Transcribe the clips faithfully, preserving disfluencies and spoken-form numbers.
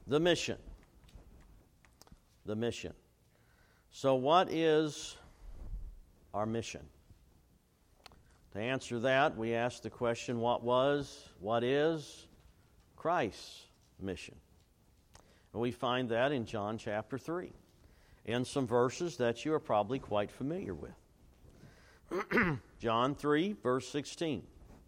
The mission. The mission. So what is our mission? To answer that, we ask the question, what was, what is Christ's mission? And we find that in John chapter three, in some verses that you are probably quite familiar with. John three, verse sixteen.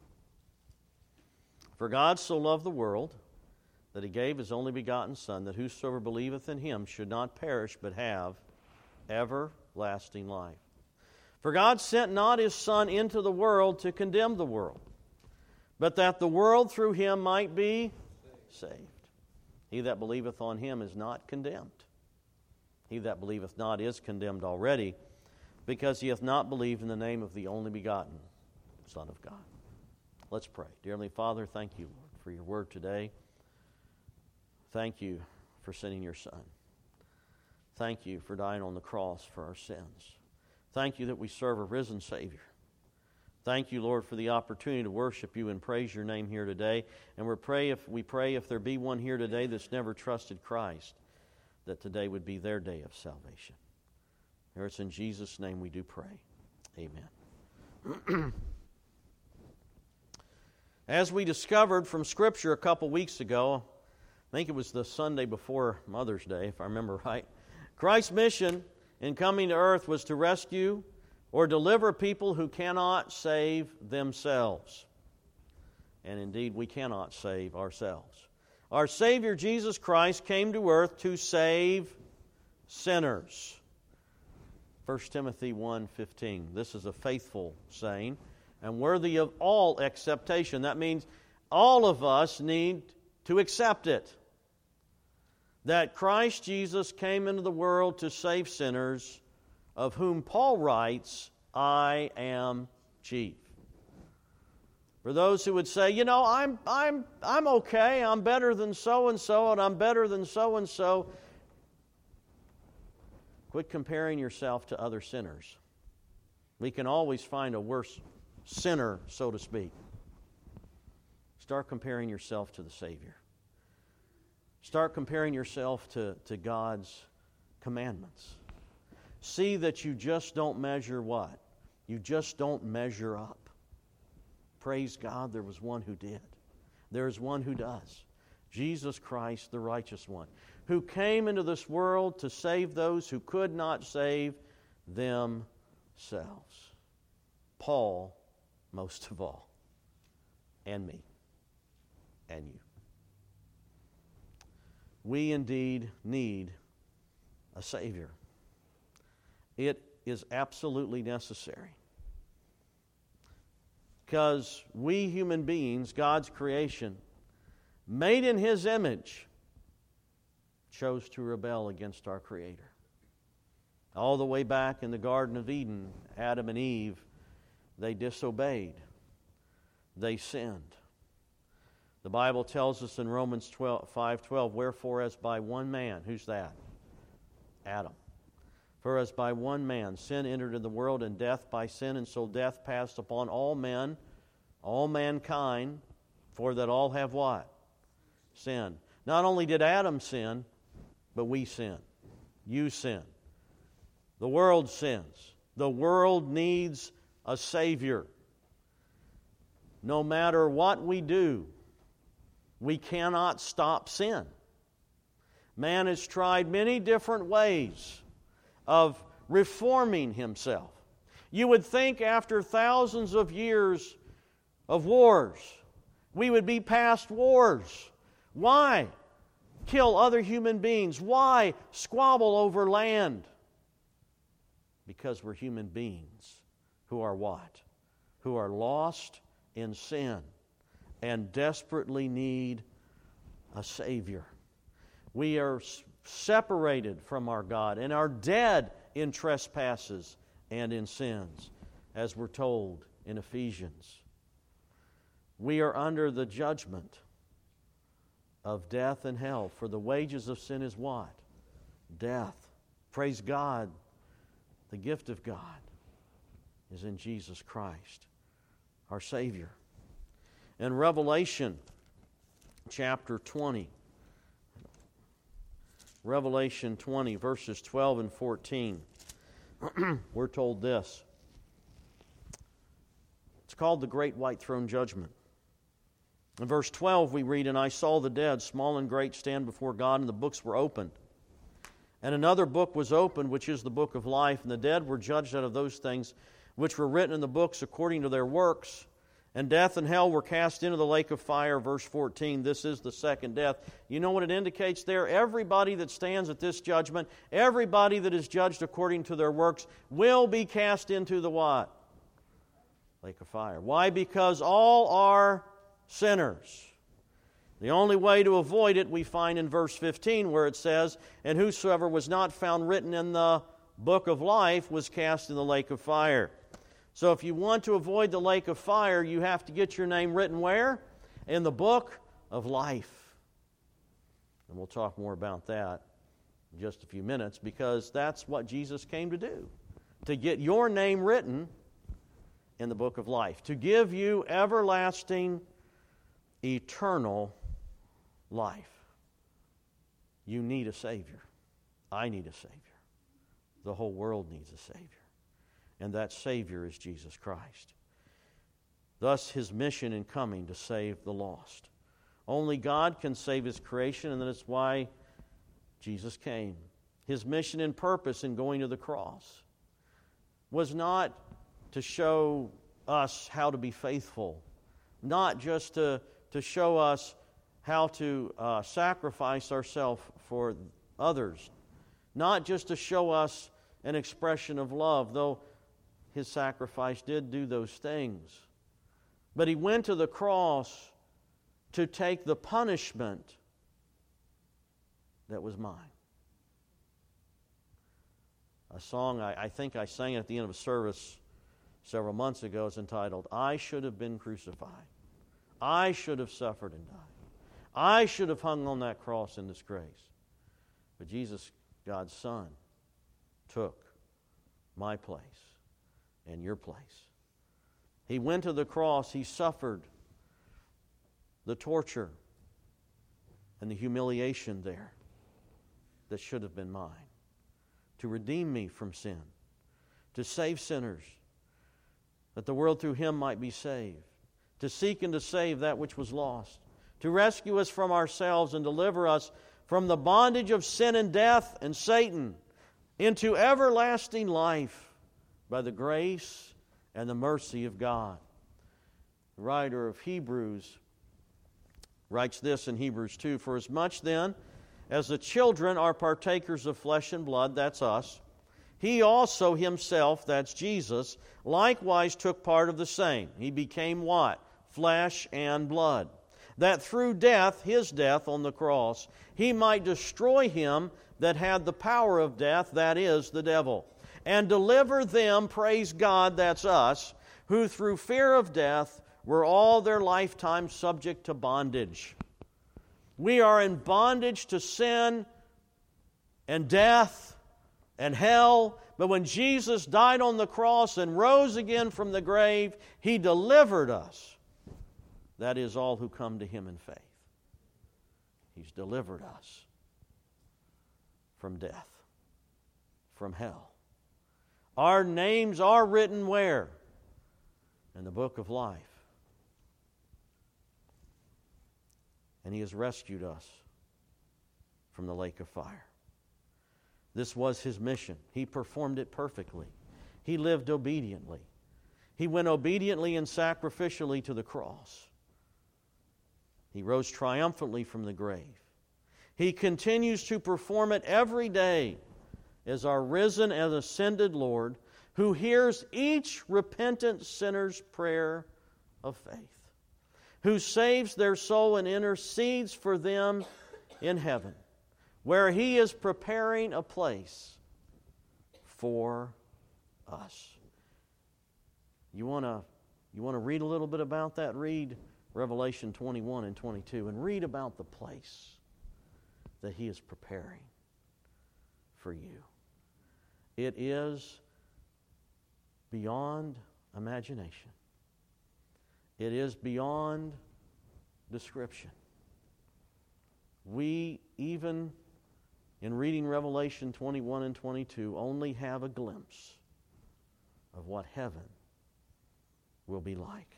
For God so loved the world that He gave His only begotten Son, that whosoever believeth in Him should not perish, but have everlasting life. For God sent not His Son into the world to condemn the world, but that the world through Him might be saved. He that believeth on Him is not condemned. He that believeth not is condemned already, because he hath not believed in the name of the only begotten Son of God. Let's pray. Dear Heavenly Father, thank you, Lord, for your word today. Thank you for sending your Son. Thank you for dying on the cross for our sins. Thank you that we serve a risen Savior. Thank you, Lord, for the opportunity to worship you and praise your name here today. And we pray if we pray if there be one here today that's never trusted Christ, that today would be their day of salvation. Here it's in Jesus' name we do pray. Amen. As we discovered from Scripture a couple weeks ago, I think it was the Sunday before Mother's Day, if I remember right, Christ's mission in coming to earth was to rescue or deliver people who cannot save themselves. And indeed, we cannot save ourselves. Our Savior Jesus Christ came to earth to save sinners. First Timothy one fifteen. This is a faithful saying and worthy of all acceptation. That means all of us need to accept it. That Christ Jesus came into the world to save sinners, of whom Paul writes, I am chief. For those who would say, you know, I'm I'm I'm okay, I'm better than so-and-so, and I'm better than so-and-so. Quit comparing yourself to other sinners. We can always find a worse sinner, so to speak. Start comparing yourself to the Savior. Start comparing yourself to, to God's commandments. See that you just don't measure what? You just don't measure up. Praise God, there was one who did. There is one who does. Jesus Christ, the righteous one, who came into this world to save those who could not save themselves. Paul, most of all, and me, and you. We indeed need a Savior. It is absolutely necessary. Because we human beings, God's creation, made in His image, chose to rebel against our Creator. All the way back in the Garden of Eden, Adam and Eve, they disobeyed. They sinned. The Bible tells us in Romans five twelve, wherefore as by one man, who's that? Adam. For as by one man sin entered into the world, and death by sin, and so death passed upon all men, all mankind, for that all have what? Sin. Not only did Adam sin, but we sin. You sin. The world sins. The world needs a Savior. No matter what we do, we cannot stop sin. Man has tried many different ways of reforming himself. You would think after thousands of years of wars, we would be past wars. Why kill other human beings? Why squabble over land? Because we're human beings who are what? Who are lost in sin and desperately need a Savior. We are separated from our God and are dead in trespasses and in sins, as we're told in Ephesians. We are under the judgment of death and hell, for the wages of sin is what? Death. Praise God, the gift of God is in Jesus Christ, our Savior. In Revelation chapter twenty, Revelation twenty, verses twelve and fourteen, we're told this. It's called the Great White Throne Judgment. In verse twelve we read, "And I saw the dead, small and great, stand before God, and the books were opened. And another book was opened, which is the book of life. And the dead were judged out of those things which were written in the books according to their works. And death and hell were cast into the lake of fire." Verse fourteen, this is the second death. You know what it indicates there? Everybody that stands at this judgment, everybody that is judged according to their works, will be cast into the what? Lake of fire. Why? Because all are sinners. The only way to avoid it we find in verse fifteen, where it says, "And whosoever was not found written in the book of life was cast in the lake of fire." So if you want to avoid the lake of fire, you have to get your name written where? In the book of life. And we'll talk more about that in just a few minutes, because that's what Jesus came to do, to get your name written in the book of life, to give you everlasting, eternal life. You need a Savior. I need a Savior. The whole world needs a Savior. And that Savior is Jesus Christ. Thus, His mission in coming to save the lost. Only God can save His creation, and that's why Jesus came. His mission and purpose in going to the cross was not to show us how to be faithful, not just to, to show us how to uh, sacrifice ourselves for others, not just to show us an expression of love, though His sacrifice did do those things. But He went to the cross to take the punishment that was mine. A song, I, I think I sang at the end of a service several months ago, is entitled, "I Should Have Been Crucified. I should have suffered and died. I should have hung on that cross in disgrace. But Jesus, God's Son, took my place and your place. He went to the cross. He suffered the torture and the humiliation there that should have been mine, to redeem me from sin, to save sinners, that the world through Him might be saved, to seek and to save that which was lost, to rescue us from ourselves and deliver us from the bondage of sin and death and Satan into everlasting life by the grace and the mercy of God. The writer of Hebrews writes this in Hebrews two, "For as much then as the children are partakers of flesh and blood," that's us, "He also Himself," that's Jesus, "likewise took part of the same." He became what? Flesh and blood. "That through death," His death on the cross, He might destroy him that had the power of death, that is, the devil, and deliver them," praise God, that's us, "who through fear of death were all their lifetime subject to bondage." We are in bondage to sin and death and hell, but when Jesus died on the cross and rose again from the grave, He delivered us. That is, all who come to Him in faith. He's delivered us from death, from hell. Our names are written where? In the book of life. And He has rescued us from the lake of fire. This was His mission. He performed it perfectly. He lived obediently. He went obediently and sacrificially to the cross. He rose triumphantly from the grave. He continues to perform it every day as our risen and ascended Lord, who hears each repentant sinner's prayer of faith, who saves their soul and intercedes for them in heaven, where He is preparing a place for us. You want to you want to read a little bit about that? Read Revelation twenty-one and twenty-two and read about the place that He is preparing for you. It is beyond imagination. It is beyond description. We even in reading Revelation twenty-one and twenty-two, only have a glimpse of what heaven will be like.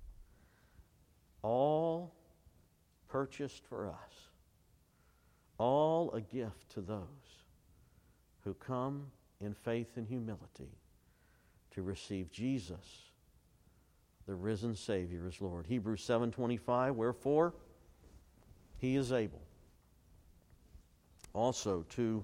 All purchased for us. All a gift to those who come in faith and humility to receive Jesus, the risen Savior, as Lord. Hebrews seven twenty-five, wherefore He is able also to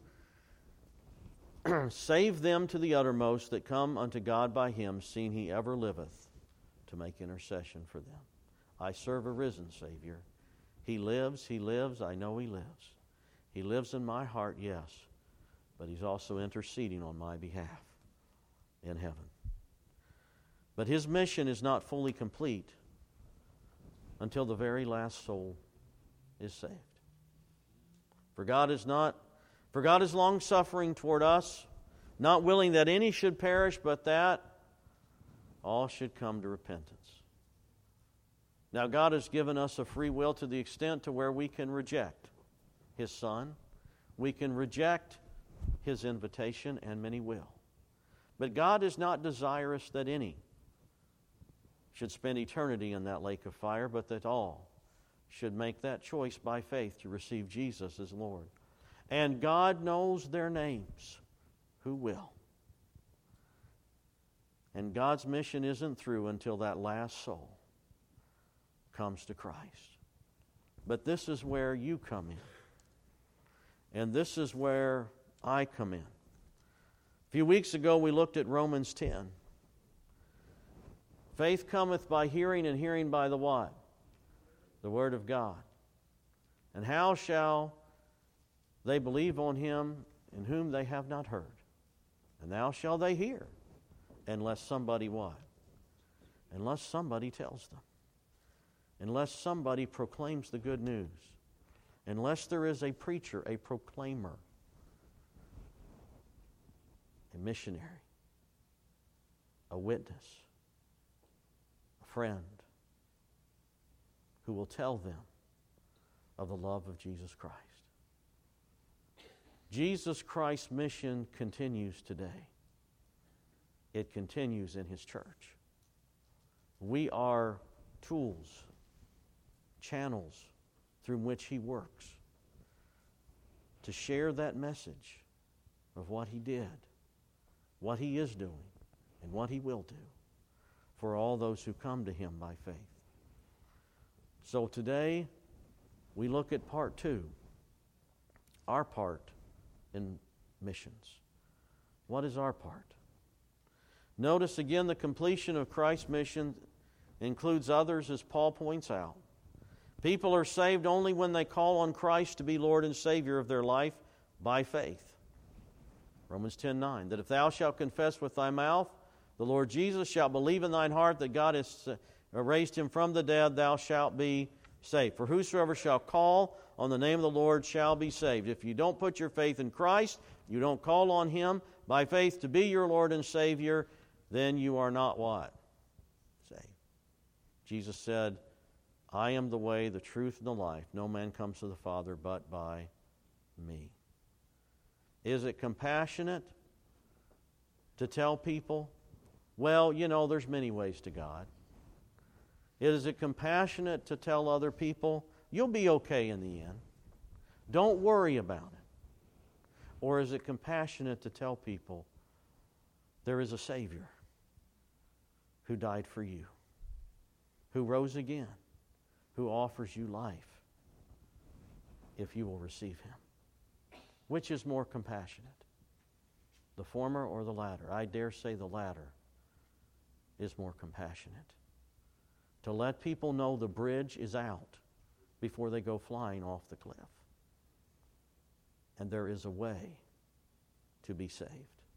save them to the uttermost that come unto God by Him, seeing He ever liveth to make intercession for them. I serve a risen Savior. He lives, He lives, I know He lives. He lives in my heart, yes, but He's also interceding on my behalf in heaven. But His mission is not fully complete until the very last soul is saved. For God is not, for God is long-suffering toward us, not willing that any should perish, but that all should come to repentance. Now, God has given us a free will to the extent to where we can reject His Son. We can reject His invitation, and many will. But God is not desirous that any should spend eternity in that lake of fire, but that all should make that choice by faith to receive Jesus as Lord. And God knows their names. Who will? And God's mission isn't through until that last soul comes to Christ. But this is where you come in. And this is where I come in. A few weeks ago we looked at Romans ten. Faith cometh by hearing, and hearing by the what? The Word of God. And how shall they believe on Him in whom they have not heard? And how shall they hear? Unless somebody what? Unless somebody tells them. Unless somebody proclaims the good news. Unless there is a preacher, a proclaimer, a missionary, a witness, a friend, who will tell them of the love of Jesus Christ. Jesus Christ's mission continues today. It continues in His church. We are tools, channels through which He works to share that message of what He did, what He is doing, and what He will do for all those who come to Him by faith. So today, we look at part two, our part in missions. What is our part? Notice again the completion of Christ's mission includes others, as Paul points out. People are saved only when they call on Christ to be Lord and Savior of their life by faith. Romans ten nine, that if thou shalt confess with thy mouth the Lord Jesus, shalt believe in thine heart that God has raised Him from the dead, thou shalt be saved. For whosoever shall call on the name of the Lord shall be saved. If you don't put your faith in Christ, you don't call on Him by faith to be your Lord and Savior, then you are not what? Saved. Jesus said, I am the way, the truth, and the life. No man comes to the Father but by me. Is it compassionate to tell people, well, you know, there's many ways to God? Is it compassionate to tell other people, you'll be okay in the end? Don't worry about it. Or is it compassionate to tell people, there is a Savior who died for you, who rose again, who offers you life if you will receive Him? Which is more compassionate? The former or the latter? I dare say the latter is more compassionate. To let people know the bridge is out before they go flying off the cliff. And there is a way to be saved.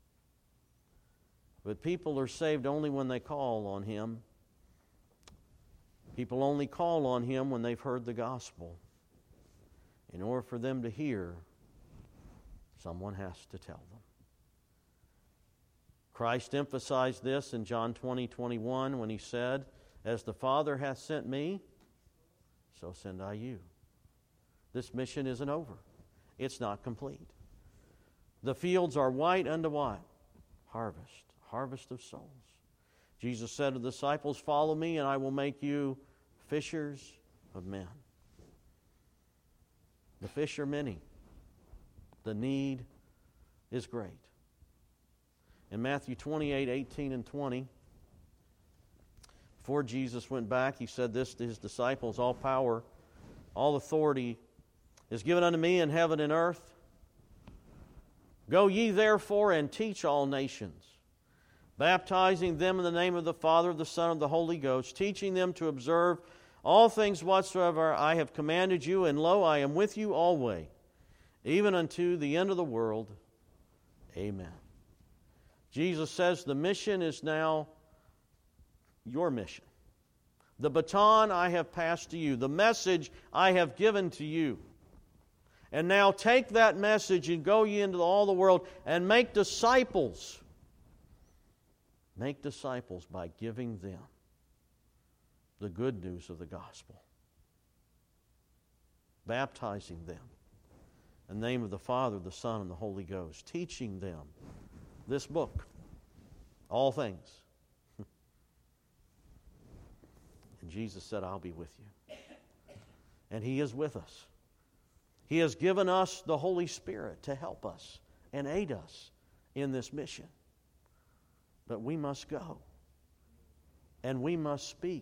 But people are saved only when they call on Him. People only call on Him when they've heard the gospel. In order for them to hear, someone has to tell them. Christ emphasized this in John twenty twenty-one when He said, as the Father hath sent me, so send I you. This mission isn't over. It's not complete. The fields are white unto what? Harvest. Harvest of souls. Jesus said to the disciples, follow me and I will make you fishers of men. The fish are many. The need is great. In Matthew twenty-eight, eighteen and twenty, before Jesus went back, He said this to His disciples, all power, all authority is given unto me in heaven and earth. Go ye therefore and teach all nations, baptizing them in the name of the Father, the Son, and the Holy Ghost, teaching them to observe all things whatsoever I have commanded you, and lo, I am with you always, even unto the end of the world. Amen. Jesus says the mission is now your mission. The baton I have passed to you, the message I have given to you. And now take that message and go ye into all the world and make disciples. Make disciples by giving them the good news of the gospel. Baptizing them in the name of the Father, the Son, and the Holy Ghost. Teaching them this book, all things. And Jesus said, I'll be with you. And He is with us. He has given us the Holy Spirit to help us and aid us in this mission. But we must go. And we must speak.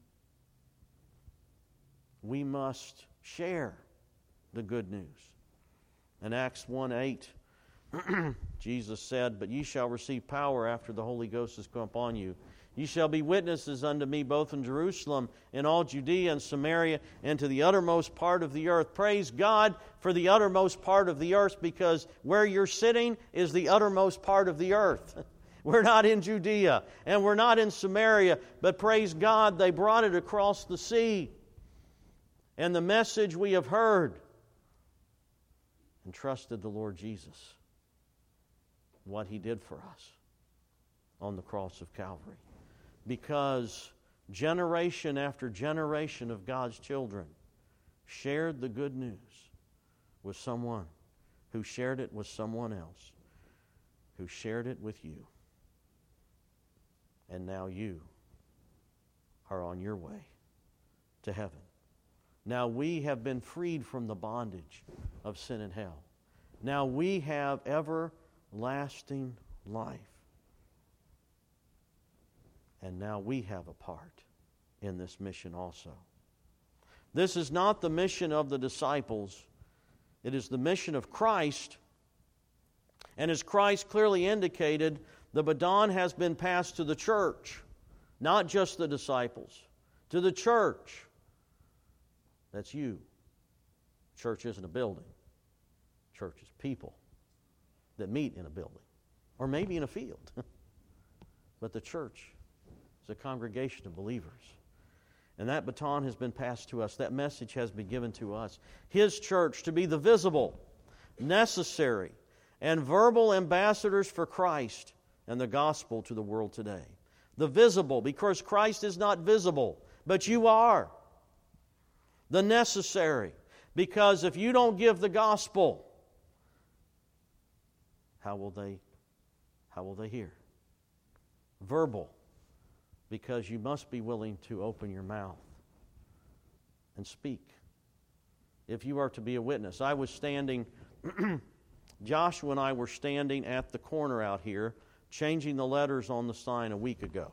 We must share the good news. In Acts one eight, Jesus said, but ye shall receive power after the Holy Ghost has come upon you. Ye shall be witnesses unto me both in Jerusalem, in all Judea and Samaria, and to the uttermost part of the earth. Praise God for the uttermost part of the earth, because where you're sitting is the uttermost part of the earth. We're not in Judea, and we're not in Samaria, but praise God, they brought it across the sea. And the message we have heard, and trusted the Lord Jesus, what He did for us on the cross of Calvary. Because generation after generation of God's children shared the good news with someone who shared it with someone else, who shared it with you. And now you are on your way to heaven. Now we have been freed from the bondage of sin and hell. Now we have everlasting life. And now we have a part in this mission also. This is not the mission of the disciples. It is the mission of Christ. And as Christ clearly indicated, the baton has been passed to the church, not just the disciples, to the church. That's you. Church isn't a building. Church is people that meet in a building, or maybe in a field. But the church is a congregation of believers. And that baton has been passed to us. That message has been given to us. His church to be the visible, necessary, and verbal ambassadors for Christ and the gospel to the world today. The visible, because Christ is not visible, but you are. The necessary, because if you don't give the gospel, how will they, how will they hear? Verbal, because you must be willing to open your mouth and speak if you are to be a witness. I was standing, Joshua and I were standing at the corner out here, changing the letters on the sign a week ago.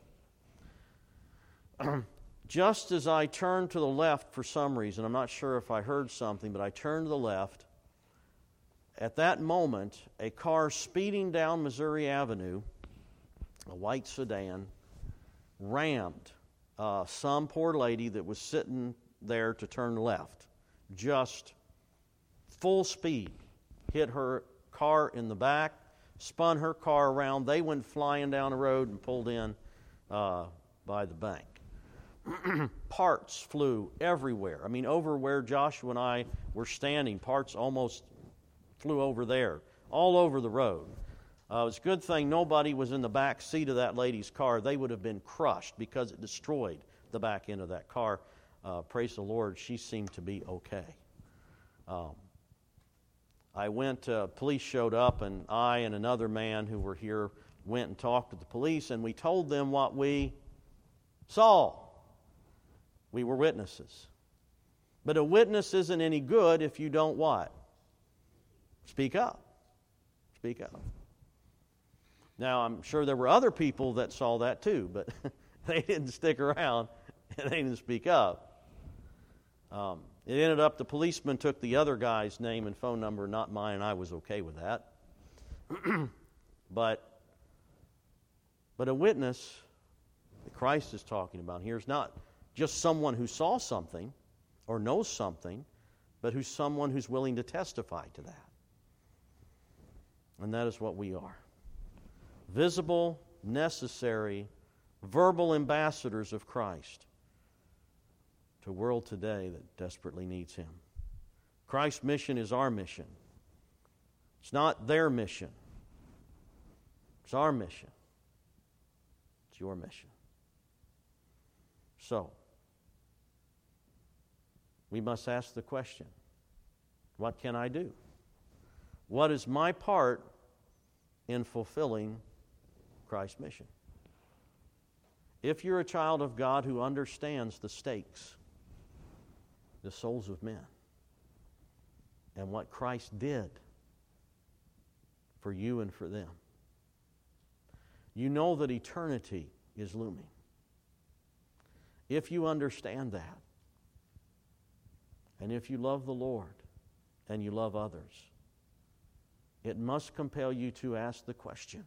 Just as I turned to the left for some reason, I'm not sure if I heard something, but I turned to the left. At that moment, a car speeding down Missouri Avenue, a white sedan, rammed uh, some poor lady that was sitting there to turn left. Just full speed. Hit her car in the back, spun her car around. They went flying down the road and pulled in uh, by the bank. Parts flew everywhere. I mean, over where Joshua and I were standing, parts almost flew over there, all over the road. Uh, it's a good thing nobody was in the back seat of that lady's car. They would have been crushed because it destroyed the back end of that car. Uh, praise the Lord, she seemed to be okay. Um, I went, uh, police showed up, and I and another man who were here went and talked to the police, and we told them what we saw. We were witnesses. But a witness isn't any good if you don't what? Speak up. Speak up. Now, I'm sure there were other people that saw that too, but they didn't stick around and they didn't speak up. Um, it ended up the policeman took the other guy's name and phone number, not mine, and I was okay with that. but, but a witness that Christ is talking about here is not just someone who saw something or knows something, but who's someone who's willing to testify to that. And that is what we are. Visible, necessary, verbal ambassadors of Christ to a world today that desperately needs Him. Christ's mission is our mission. It's not their mission. It's our mission. It's your mission. So, we must ask the question, what can I do? What is my part in fulfilling Christ's mission? If you're a child of God who understands the stakes, the souls of men, and what Christ did for you and for them, you know that eternity is looming. If you understand that, and if you love the Lord and you love others, it must compel you to ask the question,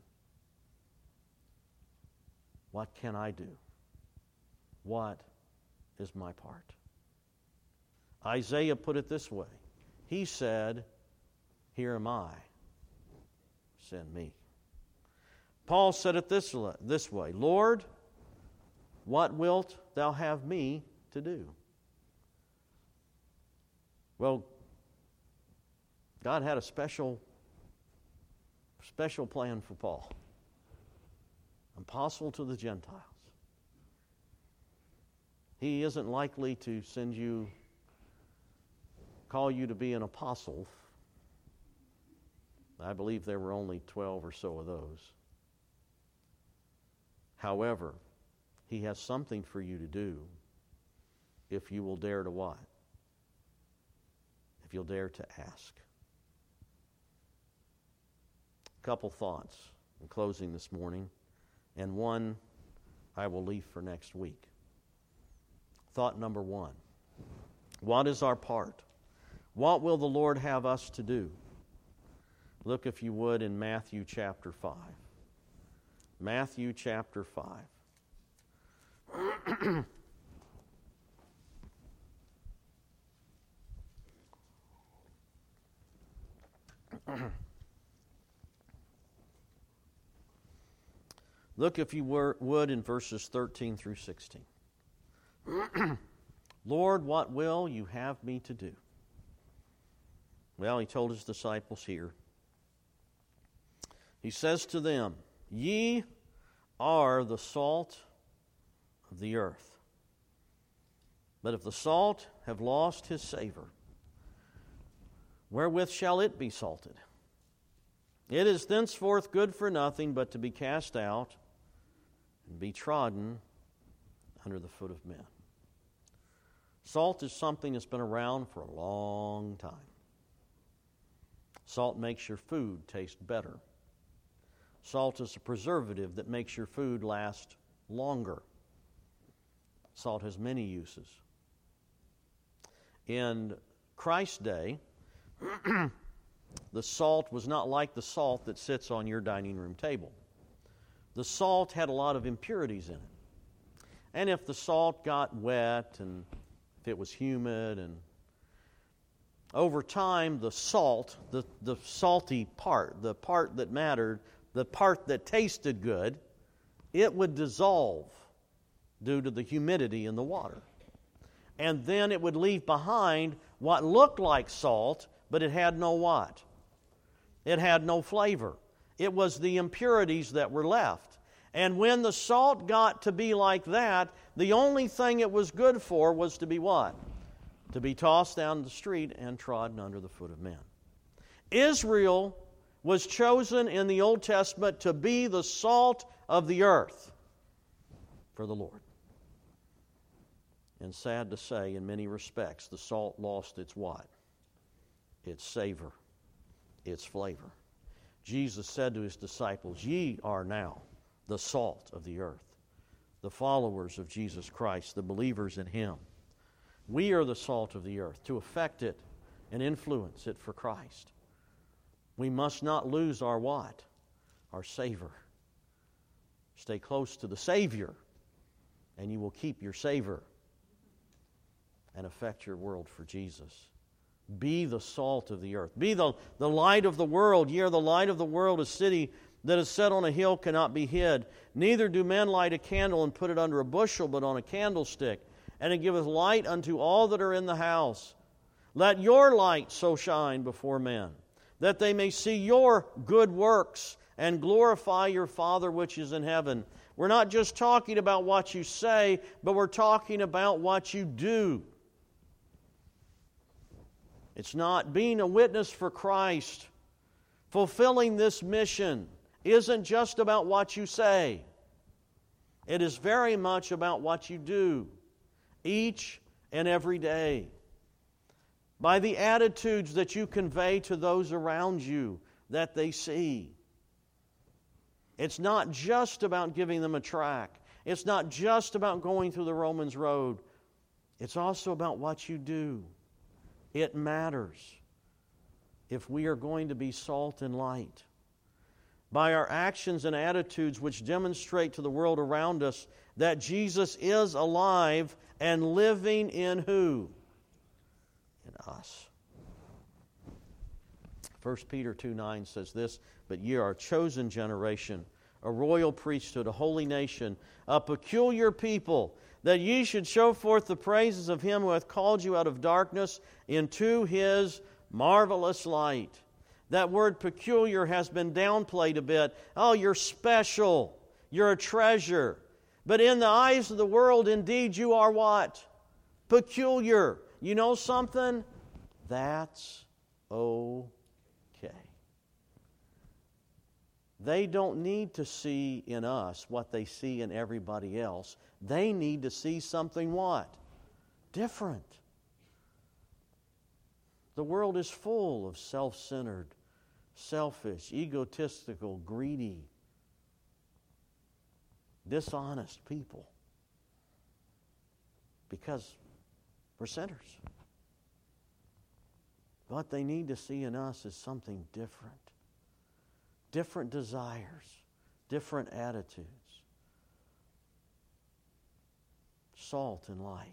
what can I do? What is my part? Isaiah put it this way. He said, here am I, send me. Paul said it this, this way, Lord, what wilt thou have me to do? Well, God had a special, special plan for Paul. Apostle to the Gentiles. He isn't likely to send you, call you to be an apostle. I believe there were only twelve or so of those. However, He has something for you to do if you will dare to what? If you'll dare to ask. A couple thoughts in closing this morning, and one I will leave for next week. Thought number one. What is our part? What will the Lord have us to do? Look, if you would, in Matthew chapter five. Matthew chapter five. Look, if you were, would, in verses thirteen through sixteen. Lord, what will you have me to do? Well, He told His disciples here. He says to them, ye are the salt of the earth. But if the salt have lost his savor, wherewith shall it be salted? It is thenceforth good for nothing but to be cast out and be trodden under the foot of men. Salt is something that's been around for a long time. Salt makes your food taste better. Salt is a preservative that makes your food last longer. Salt has many uses. In Christ's day, the salt was not like the salt that sits on your dining room table. The salt had a lot of impurities in it. And if the salt got wet and if it was humid, and over time the salt, the, the salty part, the part that mattered, the part that tasted good, it would dissolve due to the humidity in the water. And then it would leave behind what looked like salt, but it had no what? It had no flavor. It was the impurities that were left. And when the salt got to be like that, the only thing it was good for was to be what? To be tossed down the street and trodden under the foot of men. Israel was chosen in the Old Testament to be the salt of the earth for the Lord. And sad to say, in many respects, the salt lost its what? Its savor, its flavor. Jesus said to His disciples, "Ye are now the salt of the earth." The followers of Jesus Christ, the believers in Him. We are the salt of the earth to affect it and influence it for Christ. We must not lose our what? Our savor. Stay close to the Savior, and you will keep your savor and affect your world for Jesus. Be the salt of the earth. Be the, the light of the world. Ye are the light of the world. A city that is set on a hill cannot be hid. Neither do men light a candle and put it under a bushel, but on a candlestick, and it giveth light unto all that are in the house. Let your light so shine before men, that they may see your good works and glorify your Father which is in heaven. We're not just talking about what you say, but we're talking about what you do. It's not being a witness for Christ. Fulfilling this mission isn't just about what you say. It is very much about what you do each and every day. By the attitudes that you convey to those around you that they see. It's not just about giving them a tract. It's not just about going through the Romans road. It's also about what you do. It matters if we are going to be salt and light. By our actions and attitudes which demonstrate to the world around us that Jesus is alive and living in who? In us. First Peter two nine says this, "But ye are a chosen generation, a royal priesthood, a holy nation, a peculiar people, that ye should show forth the praises of Him who hath called you out of darkness into His marvelous light." That word peculiar has been downplayed a bit. Oh, you're special. You're a treasure. But in the eyes of the world, indeed, you are what? Peculiar. You know something? That's okay. They don't need to see in us what they see in everybody else. They need to see something what? Different. The world is full of self-centered, selfish, egotistical, greedy, dishonest people. Because we're sinners. What they need to see in us is something different. Different desires, different attitudes. Salt and light.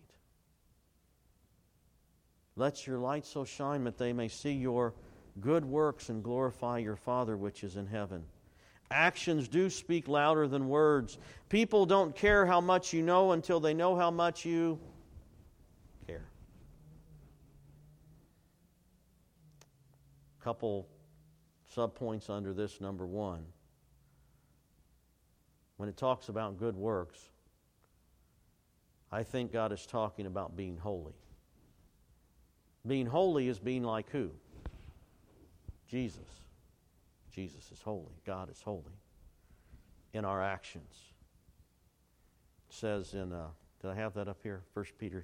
Let your light so shine that they may see your good works and glorify your Father which is in heaven. Actions do speak louder than words. People don't care how much you know until they know how much you care. Couple subpoints under this. Number one, when it talks about good works, I think God is talking about being holy. Being holy is being like who? Jesus. Jesus is holy. God is holy in our actions. It says in, uh, did I have that up here? First Peter.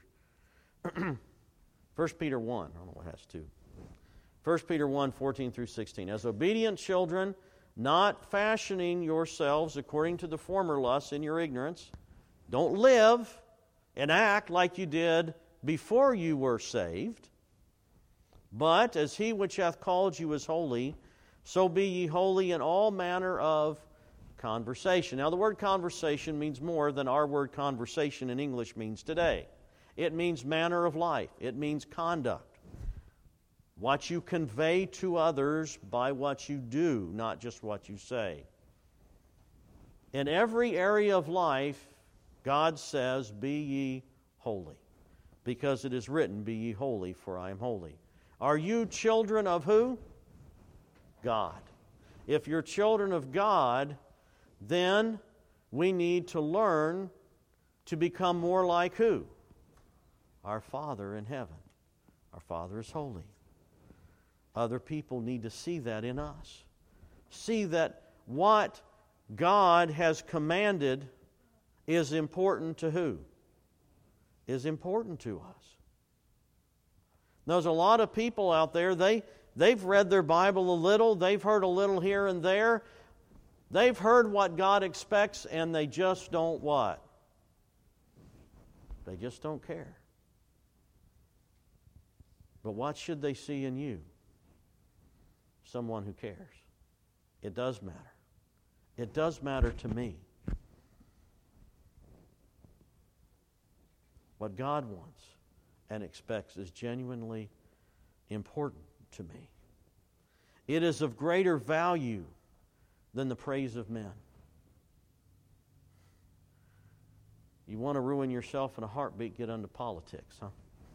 First Peter one. I don't know what it has to. First Peter one, fourteen through sixteen. As obedient children, not fashioning yourselves according to the former lusts in your ignorance. Don't live and act like you did before you were saved. But as He which hath called you is holy, so be ye holy in all manner of conversation. Now the word conversation means more than our word conversation in English means today. It means manner of life. It means conduct. What you convey to others by what you do, not just what you say. In every area of life, God says, be ye holy. Because it is written, be ye holy, for I am holy. Are you children of who? God. If you're children of God, then we need to learn to become more like who? Our Father in heaven. Our Father is holy. other people need to see that in us. See that what God has commanded is important to who? Is important to us. There's a lot of people out there, they, they've read their Bible a little, they've heard a little here and there, they've heard what God expects, and they just don't what? They just don't care. But what should they see in you? Someone who cares. It does matter. It does matter to me. What God wants and expects is genuinely important to me. It is of greater value than the praise of men. You want to ruin yourself in a heartbeat, get into politics, huh?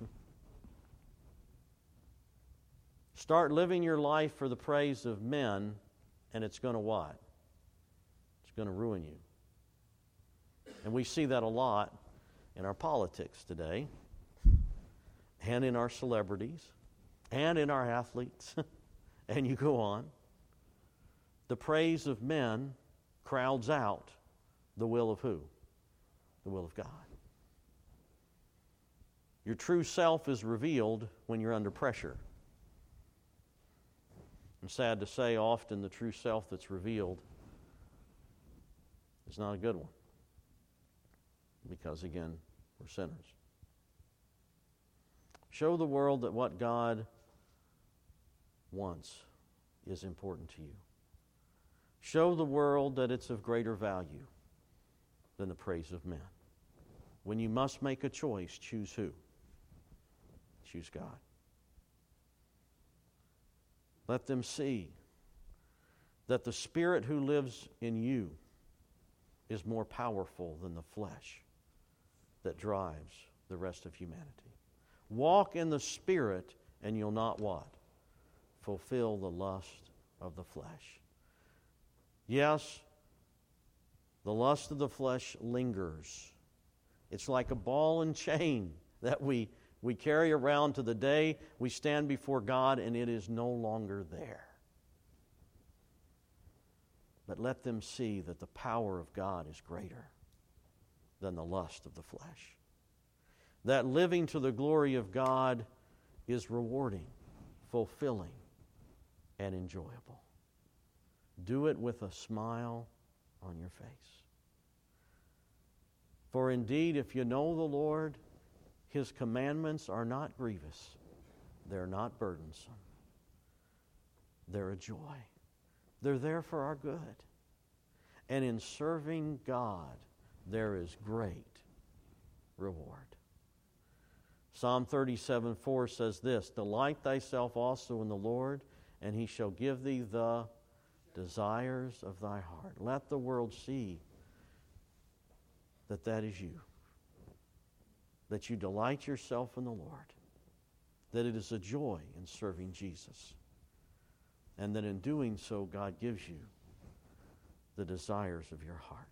Start living your life for the praise of men, and it's going to what? It's going to ruin you. And we see that a lot in our politics today, and in our celebrities, and in our athletes, and you go on. The praise of men crowds out the will of who? The will of God. Your true self is revealed when you're under pressure. I'm sad to say, often the true self that's revealed is not a good one. Because, again, we're sinners. Show the world that what God wants is important to you. Show the world that it's of greater value than the praise of men. When you must make a choice, choose who? Choose God. Let them see that the Spirit who lives in you is more powerful than the flesh that drives the rest of humanity. Walk in the Spirit, and you'll not what? Fulfill the lust of the flesh. Yes, the lust of the flesh lingers. It's like a ball and chain that we, we carry around to the day we stand before God, and it is no longer there. But let them see that the power of God is greater than the lust of the flesh. That living to the glory of God is rewarding, fulfilling, and enjoyable. Do it with a smile on your face. For indeed, if you know the Lord, His commandments are not grievous. They're not burdensome. They're a joy. They're there for our good. And in serving God, there is great reward. Psalm thirty-seven four says this, Delight thyself also in the Lord, and He shall give thee the desires of thy heart. Let the world see that that is you. That you delight yourself in the Lord. That it is a joy in serving Jesus. And that in doing so, God gives you the desires of your heart.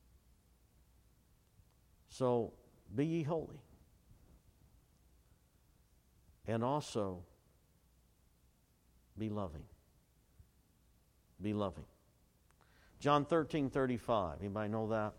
So, be ye holy. And also, be loving. Be loving. John thirteen thirty-five. Anybody know that?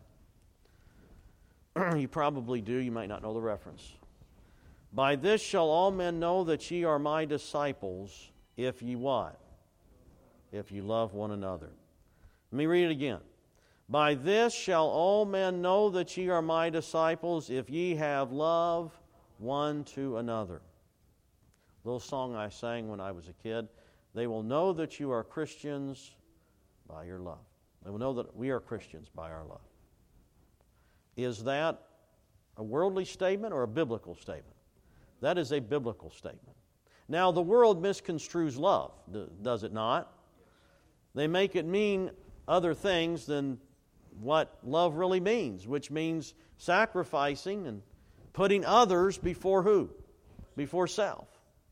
You probably do. You might not know the reference. By this shall all men know that ye are my disciples, if ye what? If ye love one another. Let me read it again. By this shall all men know that ye are my disciples, if ye have love one to another. Little song I sang when I was a kid. They will know that you are Christians by your love. They will know that we are Christians by our love. Is that a worldly statement or a biblical statement? That is a biblical statement. Now, the world misconstrues love, does it not? They make it mean other things than what love really means, which means sacrificing and putting others before who? Before self.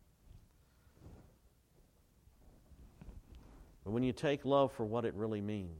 But when you take love for what it really means,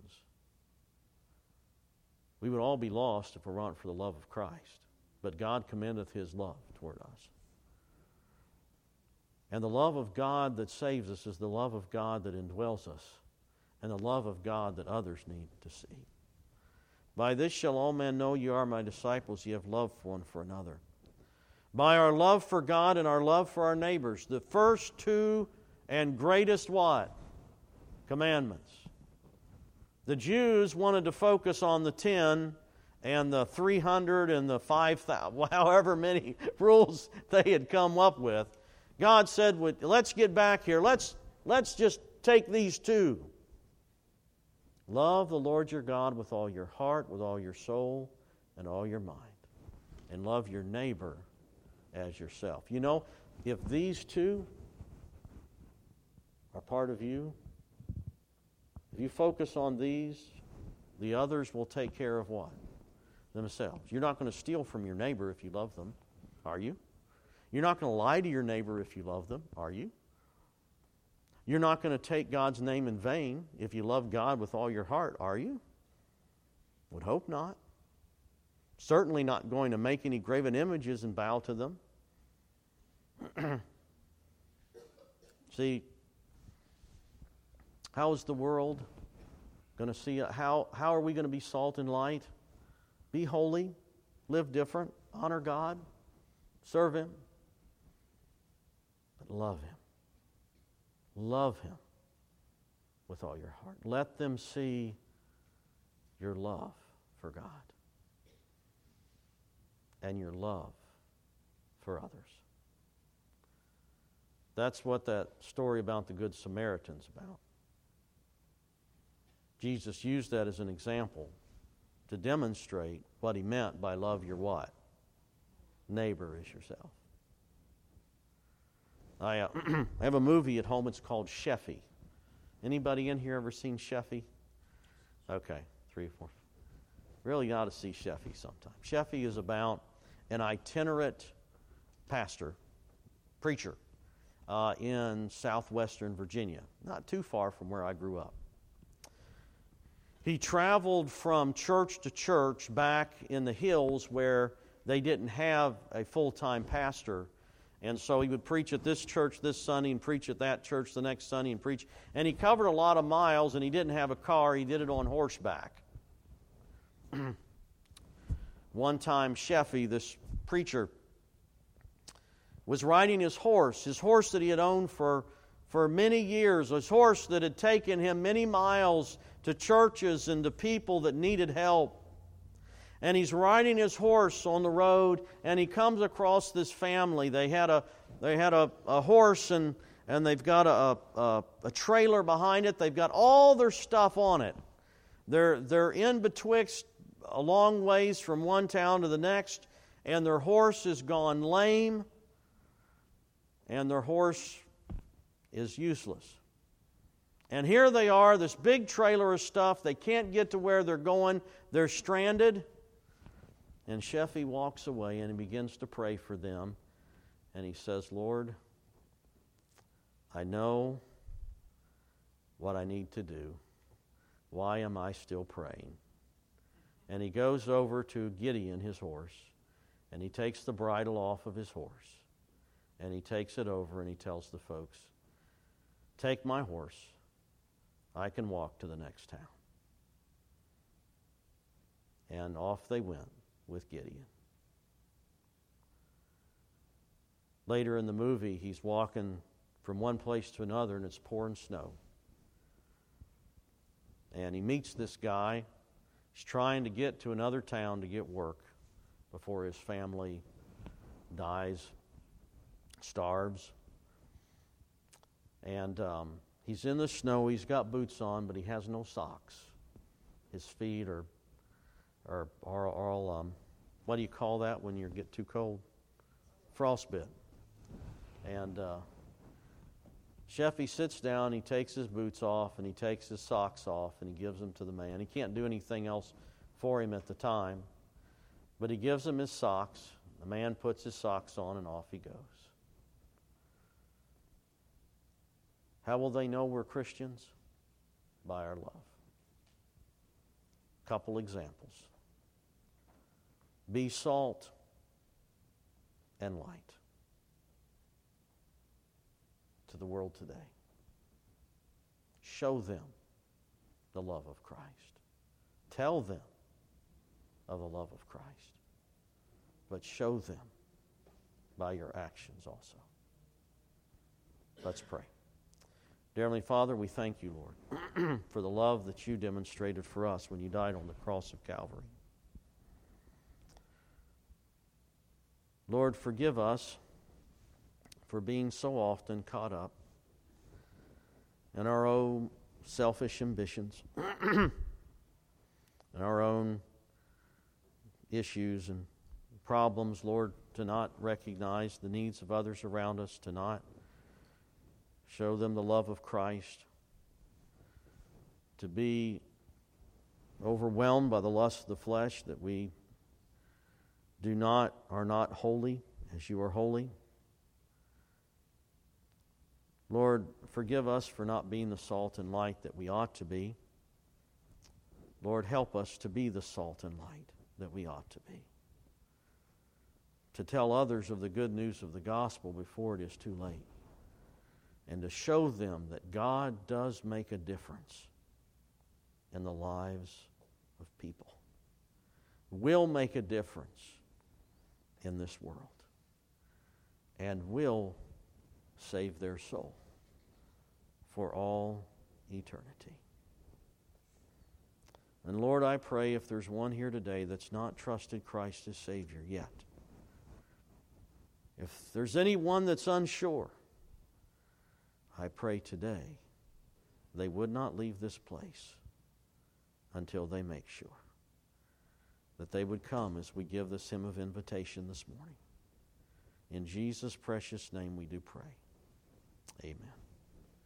we would all be lost if it weren't for the love of Christ. But God commendeth His love toward us. And the love of God that saves us is the love of God that indwells us, and the love of God that others need to see. By this shall all men know you are my disciples, ye have love for one for another. By our love for God and our love for our neighbors, the first two and greatest what? Commandments. The Jews wanted to focus on the ten and the three hundred and the five thousand, however many rules they had come up with. God said, let's get back here. Let's, let's just take these two. Love the Lord your God with all your heart, with all your soul, and all your mind. And love your neighbor as yourself. You know, if these two are part of you, if you focus on these, the others will take care of what? Themselves. You're not going to steal from your neighbor if you love them, are you? You're not going to lie to your neighbor if you love them, are you? You're not going to take God's name in vain if you love God with all your heart, are you? Would hope not. Certainly not going to make any graven images and bow to them. See, how is the world going to see it? How, how are we going to be salt and light? Be holy, live different, honor God, serve Him, but love Him. Love Him with all your heart. Let them see your love for God and your love for others. That's what that story about the Good Samaritan's about. Jesus used that as an example to demonstrate what He meant by love your what? Neighbor as yourself. I, uh, I have a movie at home. It's called Sheffy. Anybody in here ever seen Sheffy? Okay, three or four. Really ought to see Sheffy sometime. Sheffy is about an itinerant pastor, preacher, uh, in southwestern Virginia, not too far from where I grew up. He traveled from church to church back in the hills where they didn't have a full-time pastor. And so he would preach at this church this Sunday and preach at that church the next Sunday and preach. And he covered a lot of miles, and he didn't have a car. He did it on horseback. One time, Sheffy, this preacher, was riding his horse, his horse that he had owned for, for many years, his horse that had taken him many miles to churches and to people that needed help. And he's riding his horse on the road, and he comes across this family. They had a they had a, a horse, and, and they've got a, a, a trailer behind it. They've got all their stuff on it. They're, they're in betwixt a long ways from one town to the next, and their horse has gone lame, and their horse is useless. And here they are, this big trailer of stuff. They can't get to where they're going. They're stranded. And Sheffy walks away and he begins to pray for them. And he says, Lord, I know what I need to do. Why am I still praying? And he goes over to Gideon, his horse, and he takes the bridle off of his horse. And he takes it over and he tells the folks, take my horse. I can walk to the next town. And off they went with Gideon. Later in the movie, he's walking from one place to another, and it's pouring snow. And he meets this guy. He's trying to get to another town to get work before his family dies, starves. And um, he's in the snow. He's got boots on, but he has no socks. His feet are are, are all, um, what do you call that when you get too cold? Frostbite. And uh, Sheffy sits down, he takes his boots off, and he takes his socks off, and he gives them to the man. He can't do anything else for him at the time, but he gives him his socks. The man puts his socks on, and off he goes. How will they know we're Christians? By our love. Couple examples. Be salt and light. to the world today. Show them the love of Christ. Tell them of the love of Christ. But show them by your actions also. Let's pray. Dear Heavenly Father, we thank you, Lord, for the love that you demonstrated for us when you died on the cross of Calvary. Lord, forgive us for being so often caught up in our own selfish ambitions and our own issues and problems, Lord, to not recognize the needs of others around us, to not show them the love of Christ, to be overwhelmed by the lust of the flesh, that we do not, are not holy as you are holy. Lord, forgive us for not being the salt and light that we ought to be. Lord, help us to be the salt and light that we ought to be. To tell others of the good news of the gospel before it is too late. And to show them that God does make a difference in the lives of people. Will make a difference in this world. And will save their soul for all eternity. And Lord, I pray if there's one here today that's not trusted Christ as Savior yet, if there's anyone that's unsure, I pray today they would not leave this place until they make sure. That they would come as we give this hymn of invitation this morning. In Jesus' precious name we do pray. Amen.